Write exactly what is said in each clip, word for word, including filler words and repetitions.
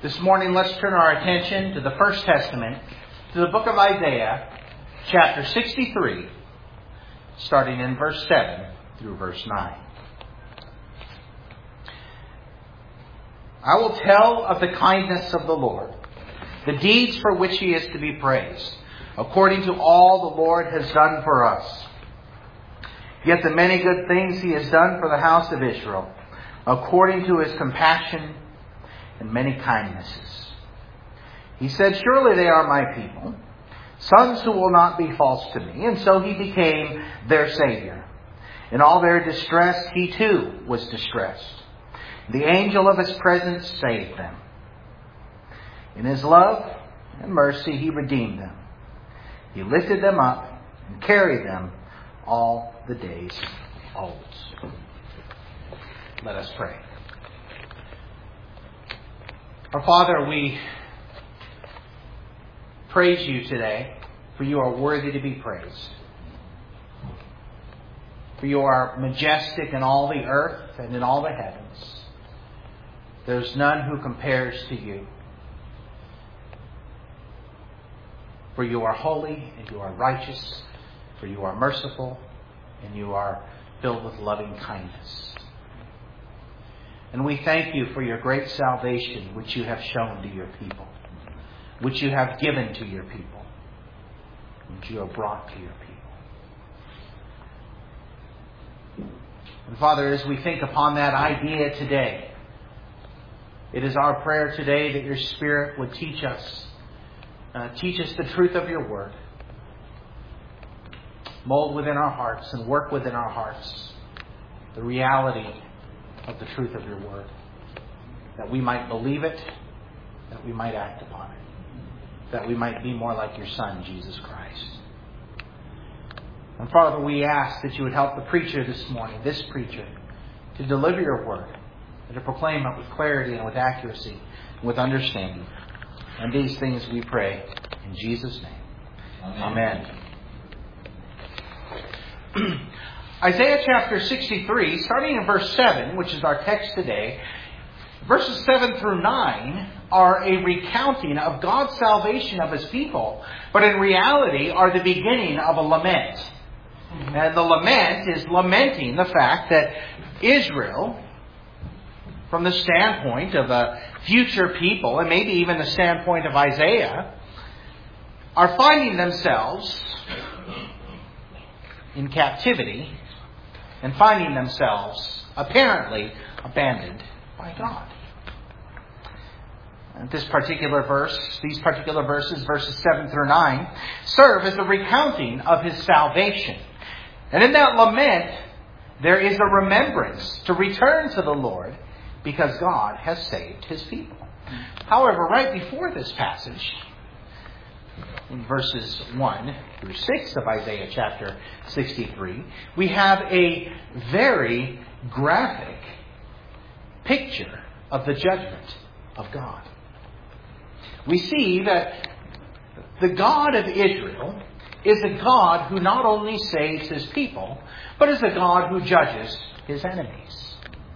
This morning, let's turn our attention to the First Testament, to the book of Isaiah, chapter sixty-three, starting in verse seven through verse nine. I will tell of the kindness of the Lord, the deeds for which He is to be praised, according to all the Lord has done for us. Yet the many good things He has done for the house of Israel, according to His compassion and many kindnesses. He said, surely they are my people, sons who will not be false to me. And so He became their Savior. In all their distress, He too was distressed. The angel of His presence saved them. In His love and mercy, He redeemed them. He lifted them up and carried them all the days old. Let us pray. Our Father, we praise You today, for You are worthy to be praised. For You are majestic in all the earth and in all the heavens. There's none who compares to You. For You are holy and You are righteous. For You are merciful and You are filled with loving kindness. And we thank You for Your great salvation, which You have shown to Your people, which You have given to Your people, which You have brought to Your people. And Father, as we think upon that idea today, it is our prayer today that Your Spirit would teach us, uh, teach us the truth of Your Word, mold within our hearts and work within our hearts the reality of the truth of Your Word, that we might believe it, that we might act upon it, that we might be more like Your Son, Jesus Christ. And Father, we ask that You would help the preacher this morning, this preacher, to deliver Your Word and to proclaim it with clarity and with accuracy and with understanding. And these things we pray in Jesus' name. Amen. Amen. Isaiah chapter sixty-three, starting in verse seven, which is our text today, verses seven through nine are a recounting of God's salvation of His people, but in reality are the beginning of a lament. And the lament is lamenting the fact that Israel, from the standpoint of a future people, and maybe even the standpoint of Isaiah, are finding themselves in captivity and finding themselves apparently abandoned by God. And this particular verse, these particular verses, verses seven through nine, serve as a recounting of His salvation. And in that lament, there is a remembrance to return to the Lord because God has saved His people. However, right before this passage, in verses one through six of Isaiah chapter sixty-three, we have a very graphic picture of the judgment of God. We see that the God of Israel is a God who not only saves His people, but is a God who judges His enemies.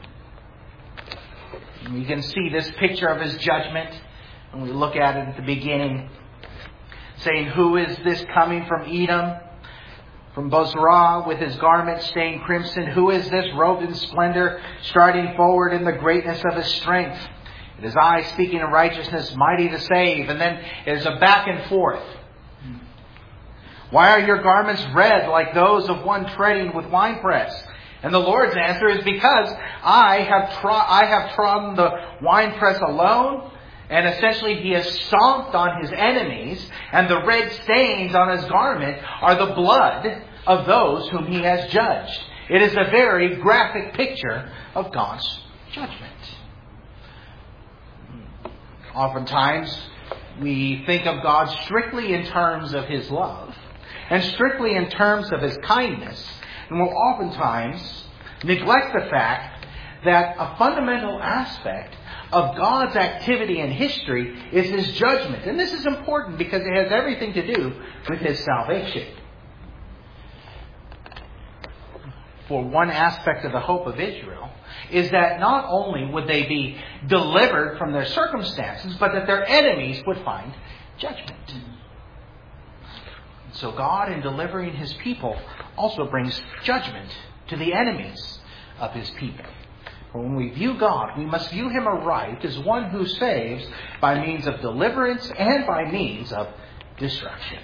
And you can see this picture of His judgment when we look at it at the beginning, saying, who is this coming from Edom, from Bozrah, with his garment stained crimson? Who is this robed in splendor, striding forward in the greatness of his strength? It is I speaking in righteousness, mighty to save. And then it is a back and forth. Why are your garments red like those of one treading with winepress? And the Lord's answer is because I have tro- I have trodden the winepress alone. And essentially He has stomped on His enemies, and the red stains on His garment are the blood of those whom He has judged. It is a very graphic picture of God's judgment. Oftentimes, we think of God strictly in terms of His love, and strictly in terms of His kindness, and will oftentimes neglect the fact that a fundamental aspect of God's activity in history is His judgment. And this is important because it has everything to do with His salvation. for one aspect of the hope of Israel is that not only would they be delivered from their circumstances, but that their enemies would find judgment. So God, in delivering His people, also brings judgment to the enemies of His people. For when we view God, we must view Him aright as one who saves by means of deliverance and by means of destruction.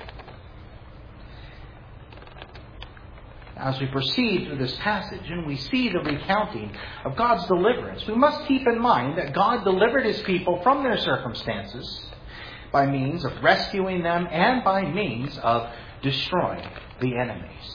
As we proceed through this passage and we see the recounting of God's deliverance, we must keep in mind that God delivered His people from their circumstances by means of rescuing them and by means of destroying the enemies.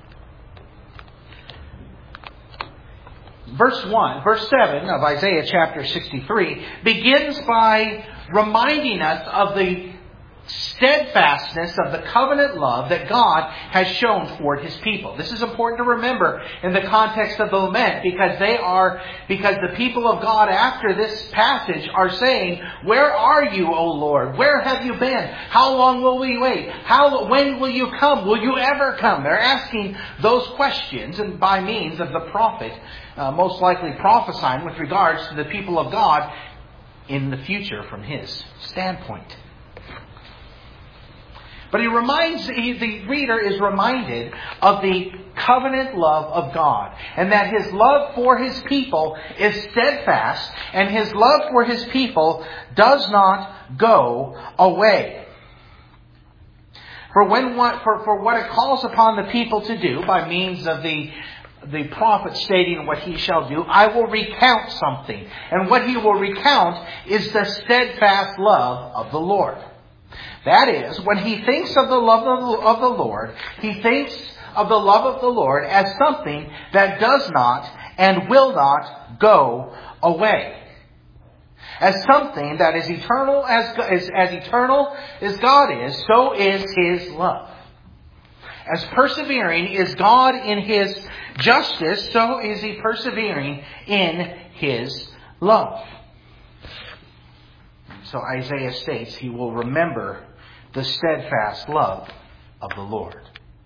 Verse one, verse seven of Isaiah chapter sixty-three begins by reminding us of the steadfastness of the covenant love that God has shown toward His people. This is important to remember in the context of the lament, because they are, because the people of God after this passage are saying, "Where are you, O Lord? Where have you been? How long will we wait? How, when will you come? Will you ever come?" They're asking those questions, and by means of the prophet, uh, most likely prophesying with regards to the people of God in the future from his standpoint. But he reminds, he, the reader is reminded of the covenant love of God, and that His love for His people is steadfast, and His love for His people does not go away. For when what, for, for what it calls upon the people to do by means of the the prophet stating what he shall do, I will recount something. And what he will recount is the steadfast love of the Lord. That is, when he thinks of the love of the Lord, he thinks of the love of the Lord as something that does not and will not go away. As something that is eternal as, as, as eternal as God is, so is His love. As persevering is God in His justice, so is He persevering in His love. So Isaiah states He will remember the steadfast love of the Lord.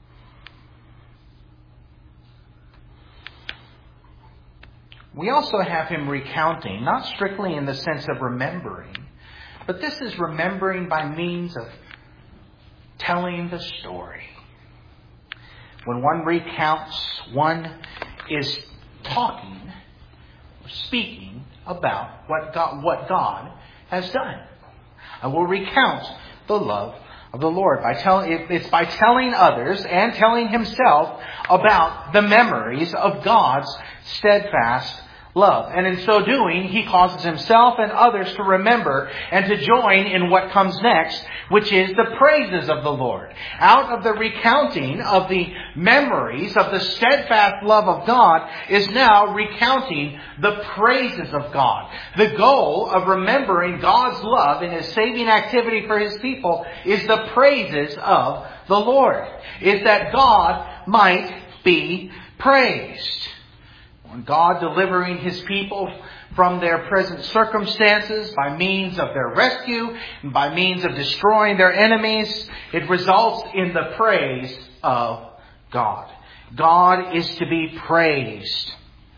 We also have Him recounting, not strictly in the sense of remembering, but this is remembering by means of telling the story. When one recounts, one is talking or speaking about what God, what God has done. I will recount the love of the Lord. By telling, it's by telling others and telling himself about the memories of God's steadfast love. And in so doing, he causes himself and others to remember and to join in what comes next, which is the praises of the Lord. Out of the recounting of the memories of the steadfast love of God is now recounting the praises of God. The goal of remembering God's love in His saving activity for His people is the praises of the Lord. Is that God might be praised. When God delivering His people from their present circumstances by means of their rescue and by means of destroying their enemies, it results in the praise of God. God is to be praised.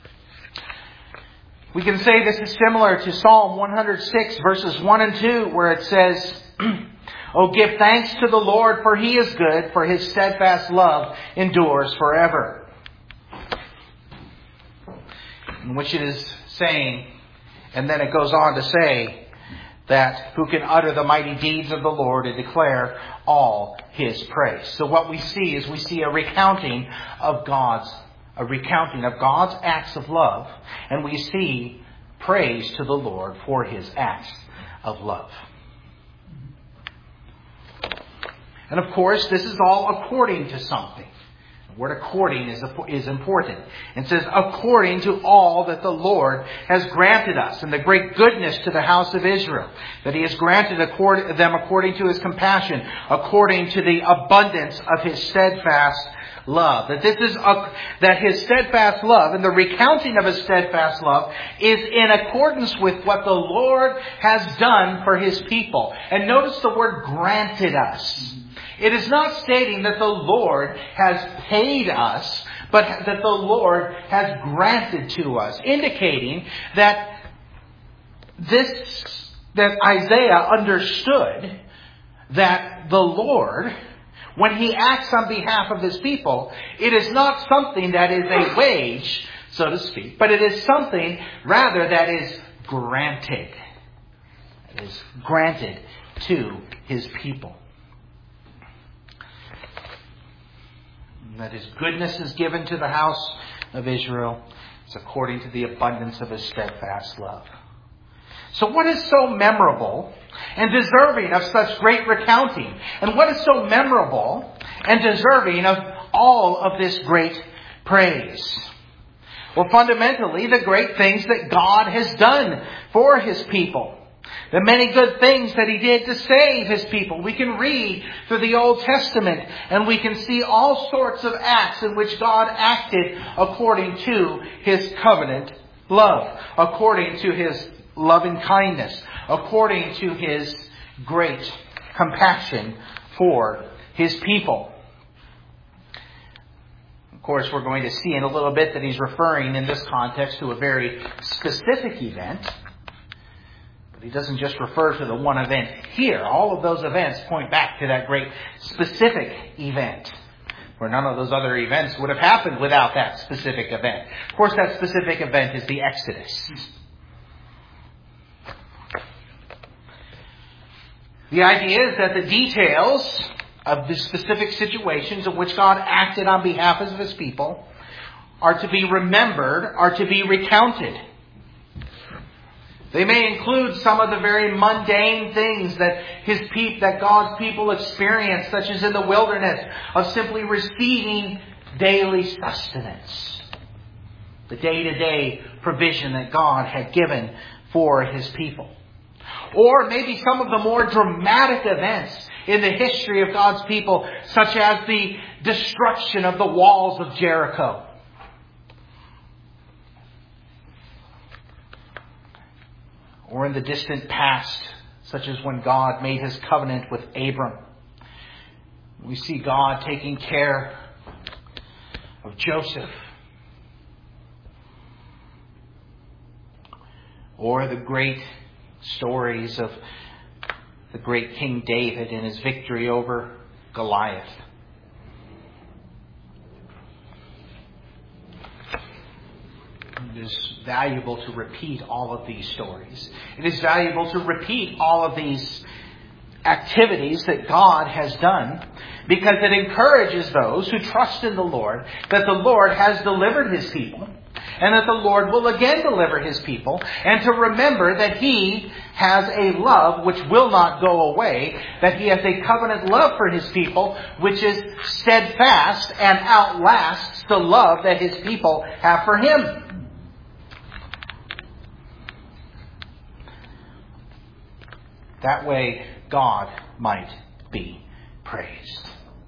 We can say this is similar to Psalm one hundred six verses one and two, where it says, "Oh, give thanks to the Lord, for He is good, for His steadfast love endures forever." In which it is saying, and then it goes on to say, that who can utter the mighty deeds of the Lord and declare all His praise. So what we see is we see a recounting of God's, a recounting of God's acts of love, and we see praise to the Lord for His acts of love. And of course, this is all according to something. The word according is, is important. It says, according to all that the Lord has granted us, and the great goodness to the house of Israel, that He has granted accord, them according to His compassion, according to the abundance of His steadfast love. That this is a, that His steadfast love and the recounting of His steadfast love is in accordance with what the Lord has done for His people. And notice the word granted us. It is not stating that the Lord has paid us but that the Lord has granted to us, indicating that this, that Isaiah understood that the Lord, when He acts on behalf of His people, it is not something that is a wage, so to speak, but it is something rather that is granted. It is granted to His people. That His goodness is given to the house of Israel. It's according to the abundance of His steadfast love. So what is so memorable and deserving of such great recounting? And what is so memorable and deserving of all of this great praise? Well, fundamentally, the great things that God has done for His people. The many good things that He did to save His people. We can read through the Old Testament and we can see all sorts of acts in which God acted according to His covenant love, according to His loving kindness, according to His great compassion for His people. Of course, we're going to see in a little bit that He's referring in this context to a very specific event. But He doesn't just refer to the one event here. All of those events point back to that great specific event, where none of those other events would have happened without that specific event. Of course, that specific event is the Exodus. The idea is that the details of the specific situations in which God acted on behalf of His people are to be remembered, are to be recounted. They may include some of the very mundane things that His people, that God's people experienced, such as in the wilderness, of simply receiving daily sustenance. The day-to-day provision that God had given for His people. Or maybe some of the more dramatic events in the history of God's people, such as the destruction of the walls of Jericho. Or in the distant past, such as when God made His covenant with Abram. We see God taking care of Joseph. Or the great stories of the great King David and his victory over Goliath. It is valuable to repeat all of these stories. It is valuable to repeat all of these activities that God has done, because it encourages those who trust in the Lord that the Lord has delivered His people, and that the Lord will again deliver His people, and to remember that He has a love which will not go away, that He has a covenant love for His people which is steadfast and outlasts the love that His people have for Him. That way God might be praised.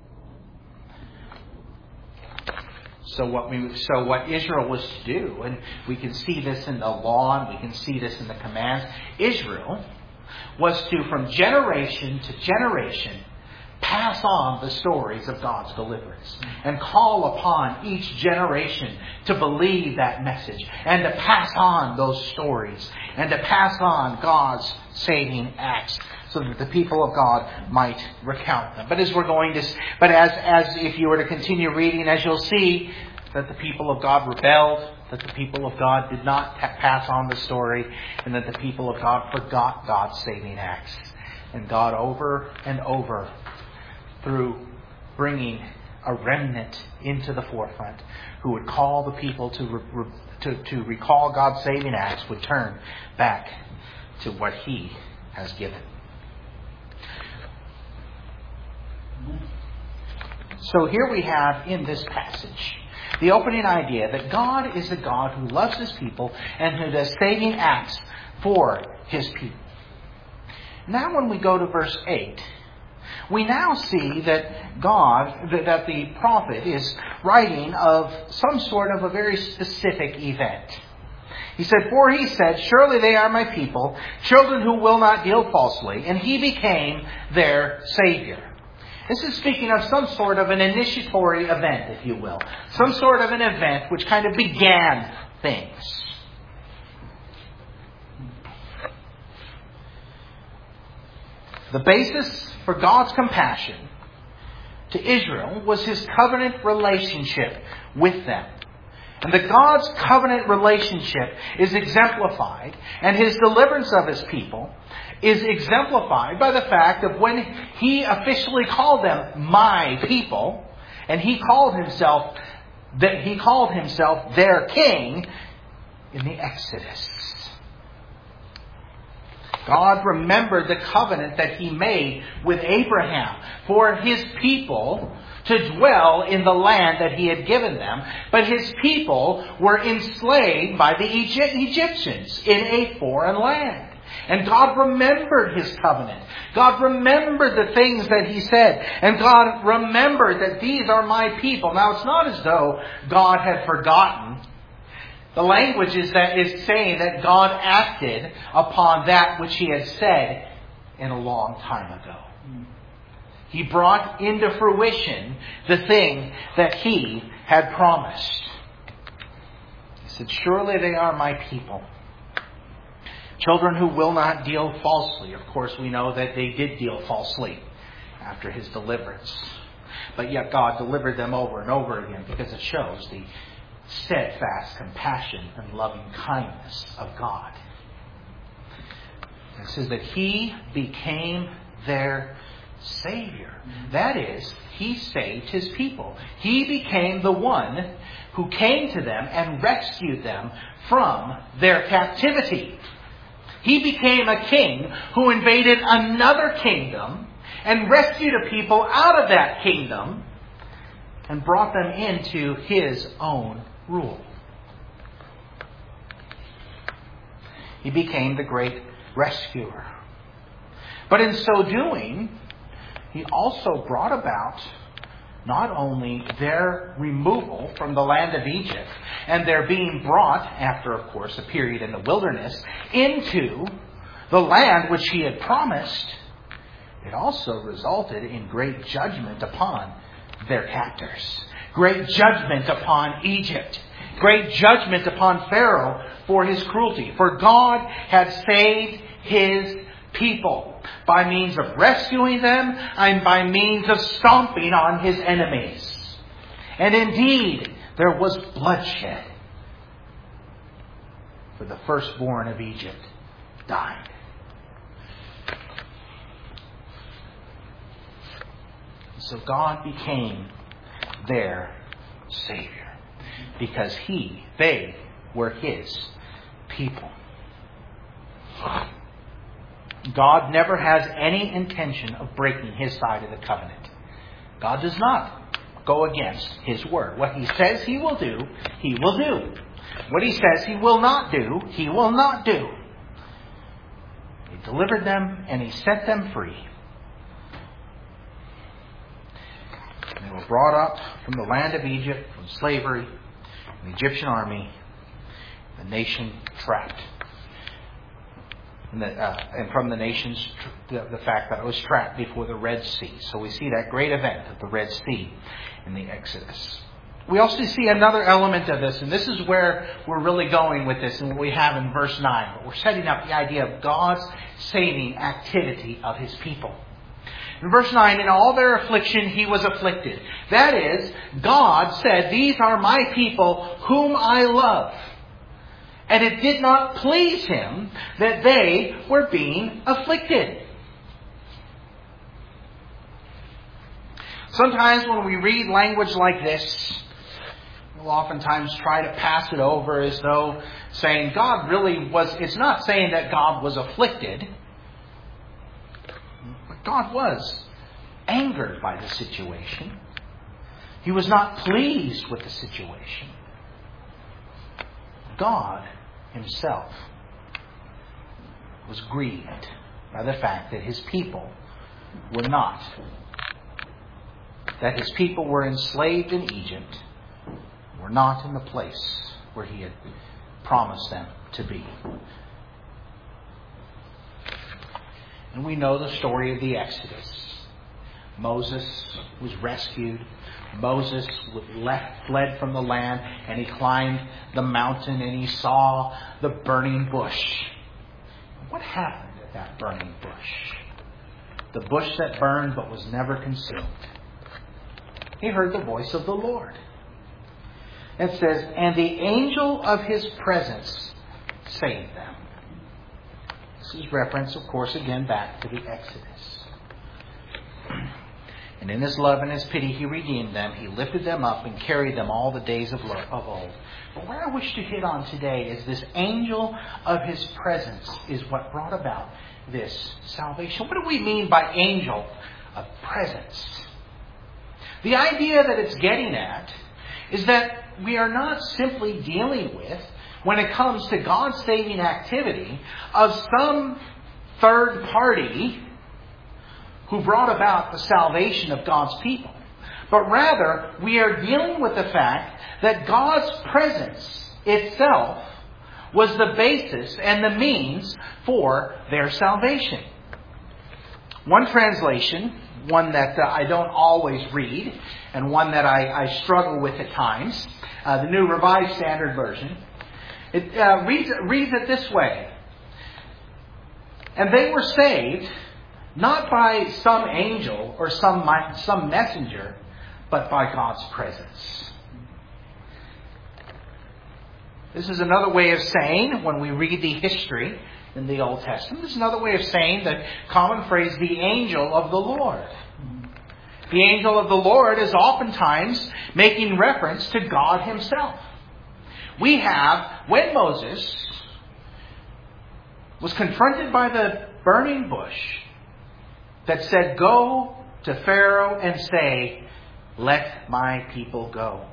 So what we, so what Israel was to do, and we can see this in the law, and we can see this in the commands, Israel was to, from generation to generation, pass on the stories of God's deliverance and call upon each generation to believe that message and to pass on those stories and to pass on God's saving acts, so that the people of God might recount them. But as we're going to, but as as if you were to continue reading, as you'll see, that the people of God rebelled, that the people of God did not ta- pass on the story, and that the people of God forgot God's saving acts. And God over and over, through bringing a remnant into the forefront, who would call the people to re- re- to, to recall God's saving acts, would turn back to what He has given. So here we have in this passage the opening idea that God is a God who loves His people and who does saving acts for His people. Now when we go to verse eight, we now see that God, that the prophet is writing of some sort of a very specific event. He said, "For He said, surely they are my people, children who will not deal falsely, and He became their Savior." This is speaking of some sort of an initiatory event, if you will. Some sort of an event which kind of began things. The basis for God's compassion to Israel was His covenant relationship with them. And that God's covenant relationship is exemplified, and His deliverance of His people is exemplified by the fact of when He officially called them my people, and He called Himself that He called Himself their king in the Exodus. God remembered the covenant that He made with Abraham for His people to dwell in the land that He had given them. But His people were enslaved by the Egyptians in a foreign land. And God remembered His covenant. God remembered the things that He said. And God remembered that these are my people. Now, it's not as though God had forgotten. The language is that is saying that God acted upon that which He had said in a long time ago. He brought into fruition the thing that He had promised. He said, surely they are my people. Children who will not deal falsely. Of course, we know that they did deal falsely after His deliverance. But yet God delivered them over and over again because it shows the steadfast compassion and loving kindness of God. It says that He became their Savior. That is, He saved His people. He became the one who came to them and rescued them from their captivity. He became a king who invaded another kingdom and rescued a people out of that kingdom and brought them into His own rule. He became the great rescuer. But in so doing, He also brought about not only their removal from the land of Egypt and their being brought, after of course a period in the wilderness, into the land which He had promised, it also resulted in great judgment upon their captors. Great judgment upon Egypt. Great judgment upon Pharaoh for his cruelty. For God had saved His people by means of rescuing them and by means of stomping on His enemies. And indeed, there was bloodshed. For the firstborn of Egypt died. So God became their Savior because He, they were His people. God never has any intention of breaking His side of the covenant. God does not go against His word. What He says He will do, He will do. What He says He will not do, He will not do. He delivered them and He set them free. They were brought up from the land of Egypt, from slavery, the Egyptian army, the nation trapped. And, the, uh, and from the nation's, tr- the, the fact that it was trapped before the Red Sea. So we see that great event of the Red Sea in the Exodus. We also see another element of this, and this is where we're really going with this and what we have in verse nine. But we're setting up the idea of God's saving activity of His people. In verse nine, in all their affliction He was afflicted. That is, God said, these are my people whom I love. And it did not please Him that they were being afflicted. Sometimes when we read language like this, we'll oftentimes try to pass it over as though saying God really was... It's not saying that God was afflicted. But God was angered by the situation. He was not pleased with the situation. God Himself was grieved by the fact that His people were not. That His people were enslaved in Egypt, were not in the place where He had promised them to be. And we know the story of the Exodus. Moses was rescued. Moses left, fled from the land, and he climbed the mountain and he saw the burning bush. What happened at that burning bush? The bush that burned but was never consumed. He heard the voice of the Lord. It says, and the angel of his presence saved them. This is reference, of course, again back to the Exodus. And in His love and His pity, He redeemed them. He lifted them up and carried them all the days of, lo- of old. But where I wish to hit on today is this angel of His presence is what brought about this salvation. What do we mean by angel of presence? The idea that it's getting at is that we are not simply dealing with, when it comes to God's saving activity, of some third party who brought about the salvation of God's people. But rather, we are dealing with the fact that God's presence itself was the basis and the means for their salvation. One translation, one that uh, I don't always read, and one that I, I struggle with at times, uh, the New Revised Standard Version, it uh, reads, reads it this way. And they were saved not by some angel or some some messenger, but by God's presence. This is another way of saying, when we read the history in the Old Testament, this is another way of saying the common phrase, the angel of the Lord. The angel of the Lord is oftentimes making reference to God Himself. We have, when Moses was confronted by the burning bush that said, go to Pharaoh and say, let my people go.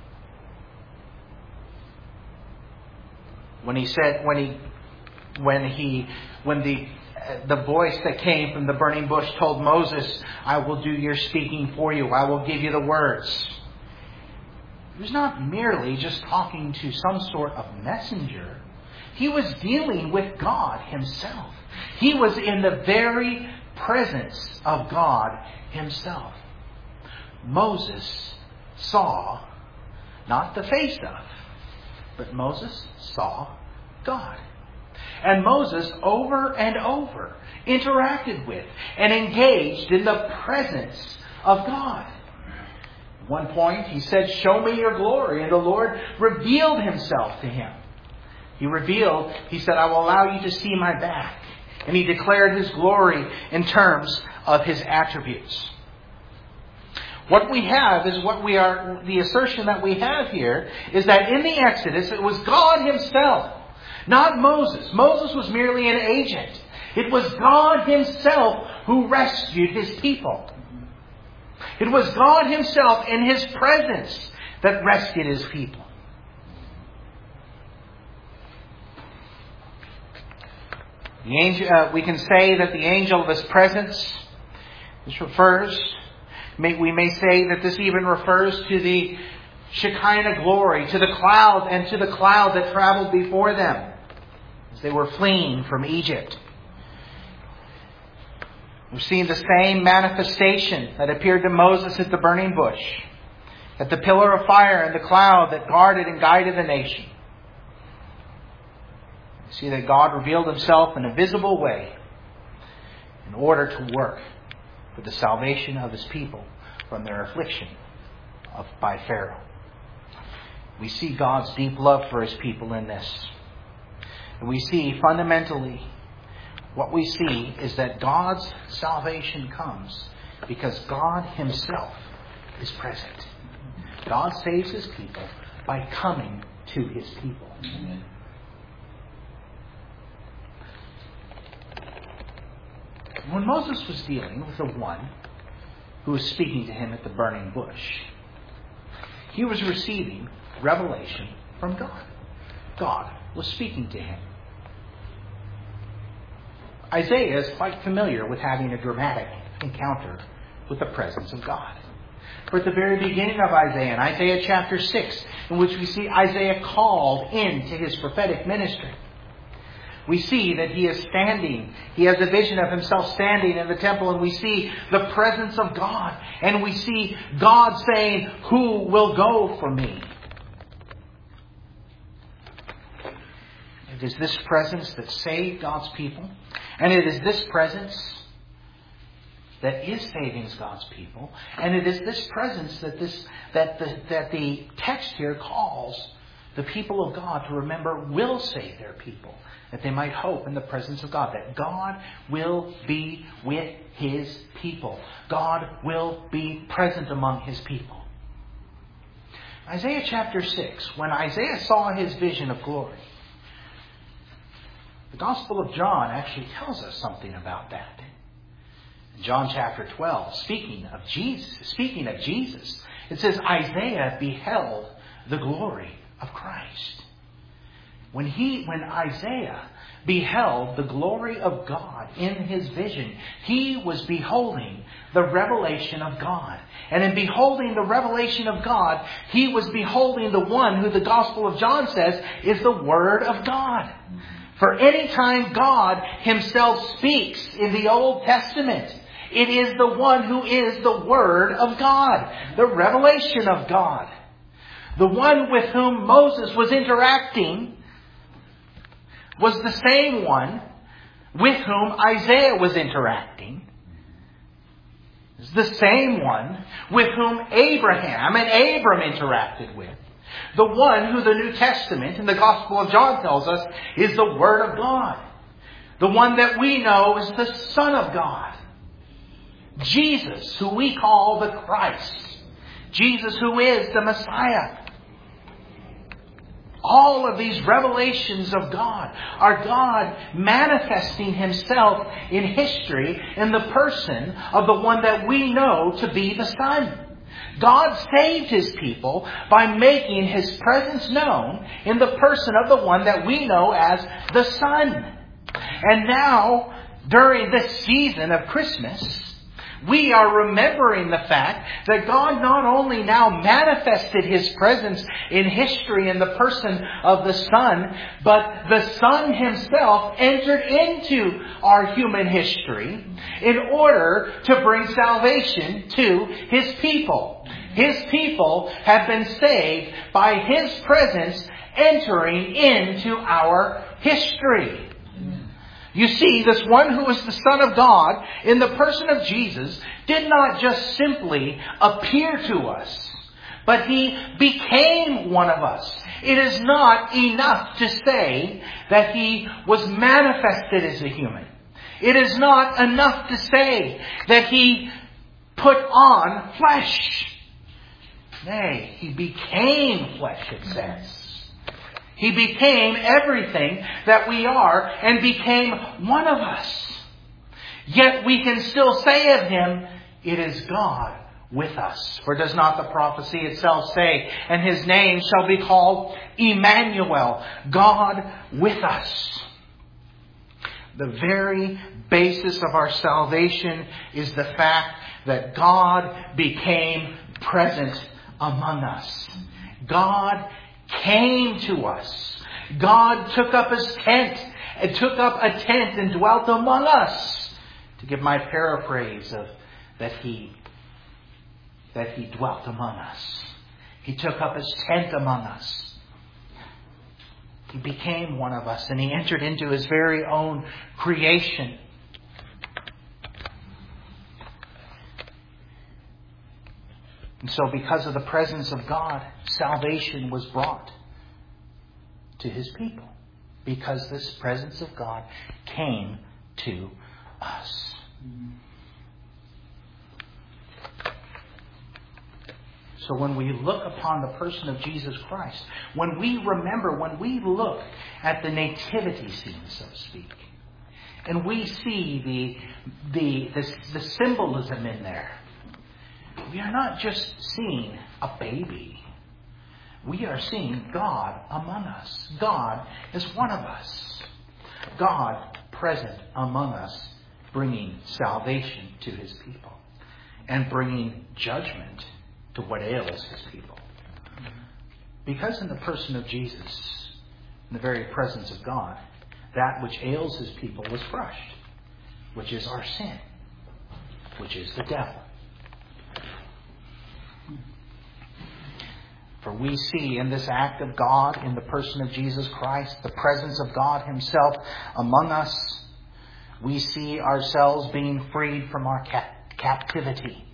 When he said, when he, when he, when the, the voice that came from the burning bush told Moses, I will do your speaking for you. I will give you the words. He was not merely just talking to some sort of messenger. He was dealing with God Himself. He was in the very presence of God Himself. Moses saw not the face of, but Moses saw God. And Moses over and over interacted with and engaged in the presence of God. At one point he said, show me your glory. And the Lord revealed Himself to him. He revealed, He said, I will allow you to see my back. And He declared His glory in terms of His attributes. What we have is what we are, the assertion that we have here is that in the Exodus it was God Himself, not Moses. Moses was merely an agent. It was God Himself who rescued His people. It was God Himself in His presence that rescued His people. The angel, uh, we can say that the angel of His presence, this refers, may, we may say that this even refers to the Shekinah glory, to the cloud and to the cloud that traveled before them as they were fleeing from Egypt. We've seen the same manifestation that appeared to Moses at the burning bush, at the pillar of fire and the cloud that guarded and guided the nation. We see that God revealed Himself in a visible way in order to work for the salvation of His people from their affliction of, by Pharaoh. We see God's deep love for His people in this. And we see fundamentally what we see is that God's salvation comes because God Himself is present. God saves His people by coming to His people. Amen. When Moses was dealing with the one who was speaking to him at the burning bush, he was receiving revelation from God. God was speaking to him. Isaiah is quite familiar with having a dramatic encounter with the presence of God. For at the very beginning of Isaiah, in Isaiah chapter six, in which we see Isaiah called into his prophetic ministry, we see that he is standing. He has a vision of himself standing in the temple, and we see the presence of God. And we see God saying, "Who will go for me?" It is this presence that saved God's people. And it is this presence that is saving God's people. And it is this presence that this that the, that the text here calls the people of God to remember will save their people. That they might hope in the presence of God. That God will be with His people. God will be present among His people. Isaiah chapter six. When Isaiah saw his vision of glory, the Gospel of John actually tells us something about that. In John chapter twelve, speaking of Jesus, speaking of Jesus, it says Isaiah beheld the glory of Christ. When he, when Isaiah beheld the glory of God in his vision, he was beholding the revelation of God. And in beholding the revelation of God, he was beholding the one who the Gospel of John says is the Word of God. For any time God Himself speaks in the Old Testament, it is the one who is the Word of God, the revelation of God. The one with whom Moses was interacting was the same one with whom Isaiah was interacting. It's the same one with whom Abraham and Abram interacted with. The one who the New Testament and the Gospel of John tells us is the Word of God. The one that we know is the Son of God. Jesus, who we call the Christ. Jesus, who is the Messiah. All of these revelations of God are God manifesting Himself in history in the person of the one that we know to be the Son. God saved His people by making His presence known in the person of the one that we know as the Son. And now, during this season of Christmas, we are remembering the fact that God not only now manifested His presence in history in the person of the Son, but the Son Himself entered into our human history in order to bring salvation to His people. His people have been saved by His presence entering into our history. You see, this one who is the Son of God, in the person of Jesus, did not just simply appear to us, but He became one of us. It is not enough to say that He was manifested as a human. It is not enough to say that He put on flesh. Nay, He became flesh, it says. He became everything that we are and became one of us. Yet we can still say of Him, it is God with us. For does not the prophecy itself say, and His name shall be called Emmanuel, God with us. The very basis of our salvation is the fact that God became present among us. God came to us. God took up His tent and took up a tent and dwelt among us. To give my paraphrase of that He that He dwelt among us. He took up His tent among us. He became one of us, and He entered into His very own creation. And so because of the presence of God, salvation was brought to His people. Because this presence of God came to us. So when we look upon the person of Jesus Christ, when we remember, when we look at the nativity scene, so to speak, and we see the, the, the, the symbolism in there, we are not just seeing a baby. We are seeing God among us. God is one of us. God present among us, bringing salvation to His people and bringing judgment to what ails His people. Because in the person of Jesus, in the very presence of God, that which ails his people was crushed, which is our sin, which is the devil. For we see in this act of God, in the person of Jesus Christ, the presence of God himself among us. We see ourselves being freed from our cap- captivity.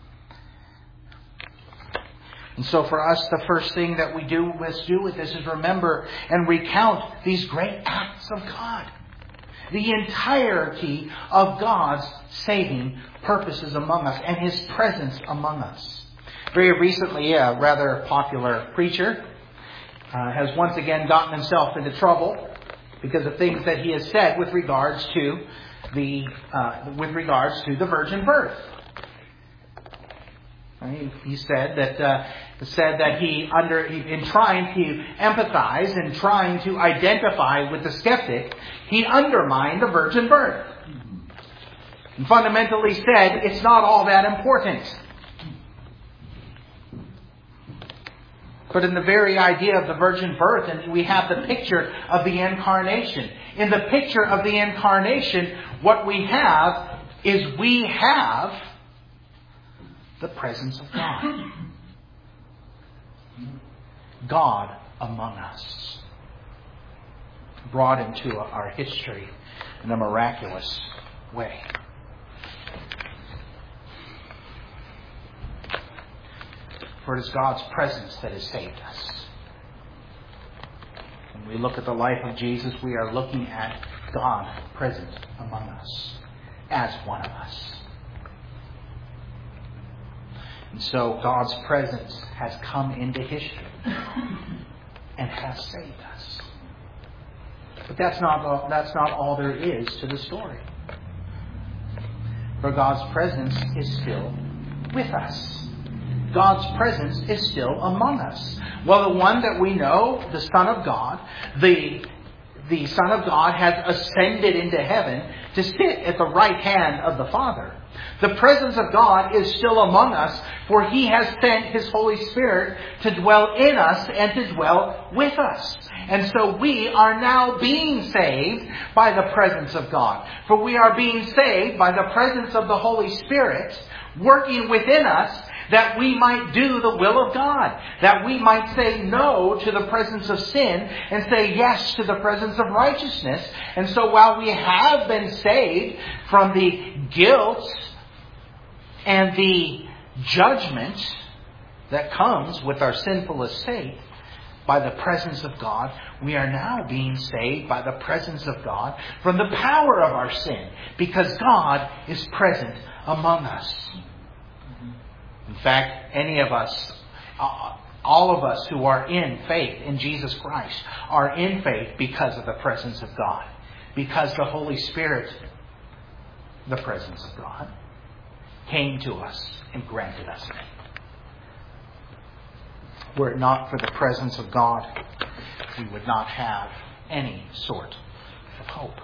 And so for us, the first thing that we do must do with this is remember and recount these great acts of God. The entirety of God's saving purposes among us and his presence among us. Very recently, a rather popular preacher uh, has once again gotten himself into trouble because of things that he has said with regards to the uh, with regards to the virgin birth. He, he said that uh, said that he under in trying to empathize and trying to identify with the skeptic, he undermined the virgin birth, and fundamentally said it's not all that important. But in the very idea of the virgin birth, and we have the picture of the incarnation. In the picture of the incarnation, what we have is we have the presence of God. God among us. Brought into our history in a miraculous way. For it is God's presence that has saved us. When we look at the life of Jesus, we are looking at God present among us as one of us. And so God's presence has come into history and has saved us. But that's not all, that's not all there is to the story. For God's presence is still with us. God's presence is still among us. Well, the one that we know, the Son of God, the, the Son of God has ascended into heaven to sit at the right hand of the Father. The presence of God is still among us, for he has sent his Holy Spirit to dwell in us and to dwell with us. And so we are now being saved by the presence of God. For we are being saved by the presence of the Holy Spirit working within us, that we might do the will of God. That we might say no to the presence of sin and say yes to the presence of righteousness. And so while we have been saved from the guilt and the judgment that comes with our sinful estate, by the presence of God, we are now being saved by the presence of God from the power of our sin, because God is present among us. In fact, any of us, all of us who are in faith in Jesus Christ, are in faith because of the presence of God. Because the Holy Spirit, the presence of God, came to us and granted us faith. Were it not for the presence of God, we would not have any sort of hope.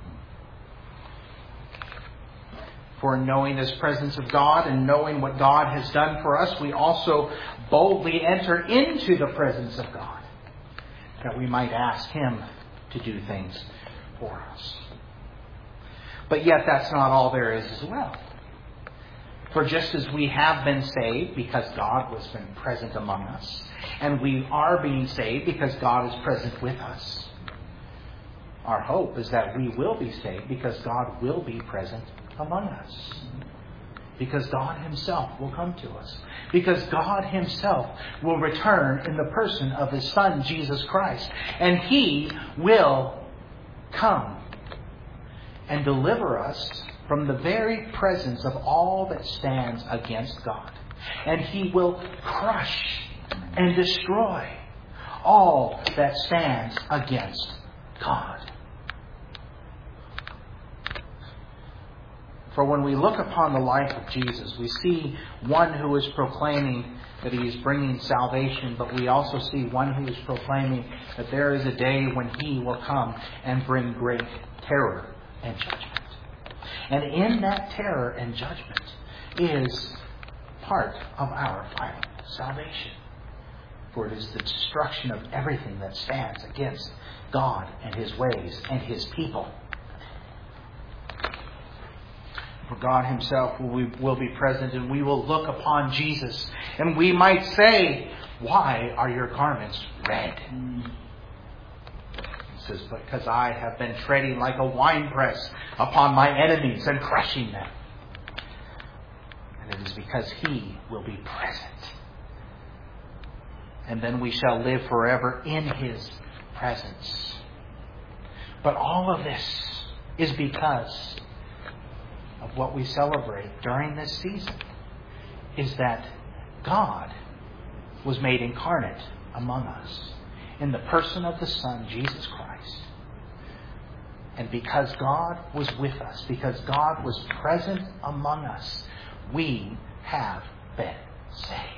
For knowing this presence of God and knowing what God has done for us, we also boldly enter into the presence of God, that we might ask him to do things for us. But yet that's not all there is as well. For just as we have been saved because God has been present among us, and we are being saved because God is present with us, our hope is that we will be saved because God will be present among us. Because God himself will come to us. Because God himself will return in the person of his Son, Jesus Christ. And he will come and deliver us from the very presence of all that stands against God. And he will crush and destroy all that stands against God. For when we look upon the life of Jesus, we see one who is proclaiming that he is bringing salvation, but we also see one who is proclaiming that there is a day when he will come and bring great terror and judgment. And in that terror and judgment is part of our final salvation. For it is the destruction of everything that stands against God and His ways and His people. For God Himself will, will be present, and we will look upon Jesus. And we might say, why are your garments red? He says, because I have been treading like a winepress upon my enemies and crushing them. And it is because He will be present. And then we shall live forever in His presence. But all of this is because of what we celebrate during this season, is that God was made incarnate among us in the person of the Son, Jesus Christ. And because God was with us, because God was present among us, we have been saved.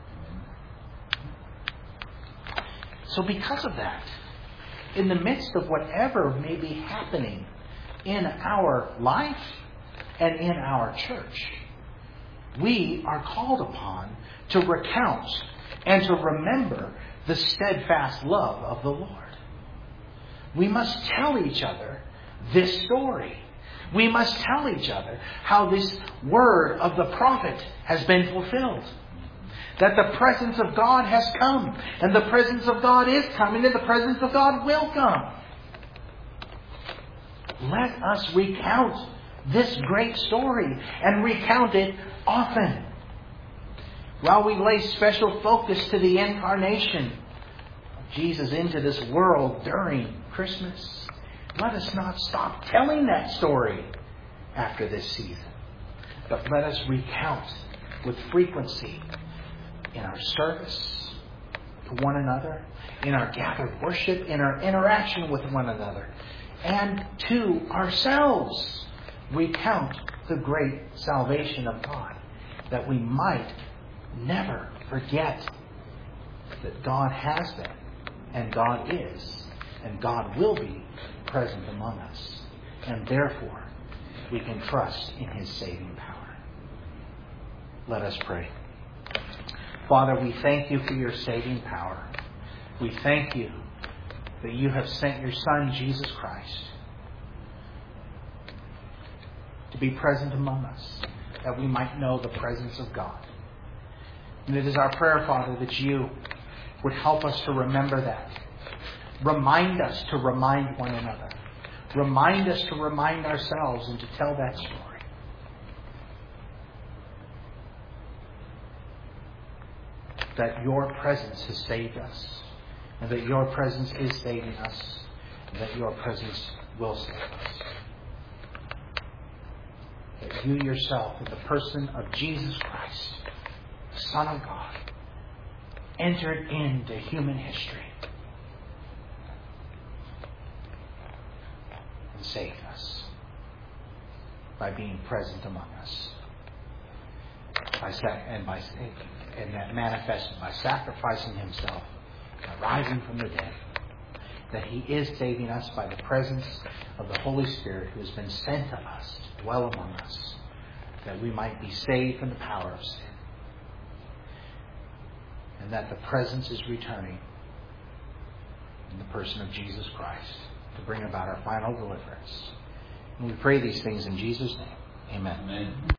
So because of that, in the midst of whatever may be happening in our life and in our church, we are called upon to recount and to remember the steadfast love of the Lord. We must tell each other this story. We must tell each other how this word of the prophet has been fulfilled. That the presence of God has come, and the presence of God is coming, and the presence of God will come. Let us recount this great story, and recount it often. While we lay special focus to the incarnation of Jesus into this world during Christmas, let us not stop telling that story after this season. But let us recount with frequency in our service to one another, in our gathered worship, in our interaction with one another, and to ourselves. Recount the great salvation of God, that we might never forget that God has been, and God is, and God will be present among us. And therefore, we can trust in His saving power. Let us pray. Father, we thank You for Your saving power. We thank You that You have sent Your Son, Jesus Christ, to be present among us, that we might know the presence of God. And it is our prayer, Father, that You would help us to remember that. Remind us to remind one another. Remind us to remind ourselves and to tell that story. That Your presence has saved us, and that Your presence is saving us, and that Your presence will save us. That You Yourself, in the person of Jesus Christ, the Son of God, entered into human history and saved us by being present among us, by sac- and by and that manifested by sacrificing Himself, by rising from the dead. That He is saving us by the presence of the Holy Spirit, who has been sent to us to dwell among us, that we might be saved from the power of sin. And that the presence is returning in the person of Jesus Christ to bring about our final deliverance. And we pray these things in Jesus' name. Amen. Amen.